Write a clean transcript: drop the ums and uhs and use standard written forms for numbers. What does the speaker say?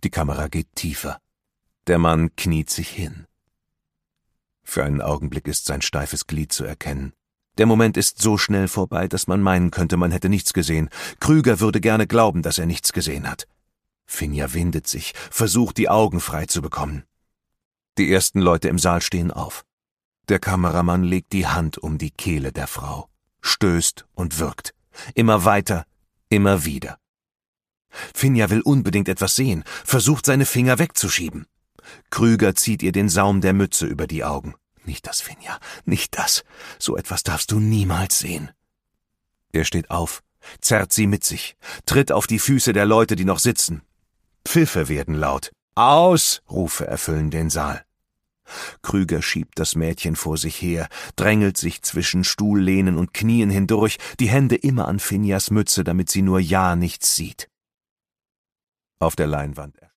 Die Kamera geht tiefer. Der Mann kniet sich hin. Für einen Augenblick ist sein steifes Glied zu erkennen. Der Moment ist so schnell vorbei, dass man meinen könnte, man hätte nichts gesehen. Krüger würde gerne glauben, dass er nichts gesehen hat. Finja windet sich, versucht, die Augen frei zu bekommen. Die ersten Leute im Saal stehen auf. Der Kameramann legt die Hand um die Kehle der Frau, stößt und wirkt. Immer weiter, immer wieder. Finja will unbedingt etwas sehen, versucht, seine Finger wegzuschieben. Krüger zieht ihr den Saum der Mütze über die Augen. Nicht das, Finja, nicht das. So etwas darfst du niemals sehen. Er steht auf, zerrt sie mit sich, tritt auf die Füße der Leute, die noch sitzen. Pfiffe werden laut. »Aus!« Rufe erfüllen den Saal. Krüger schiebt das Mädchen vor sich her, drängelt sich zwischen Stuhllehnen und Knien hindurch, die Hände immer an Finjas Mütze, damit sie nur ja nichts sieht. Auf der Leinwand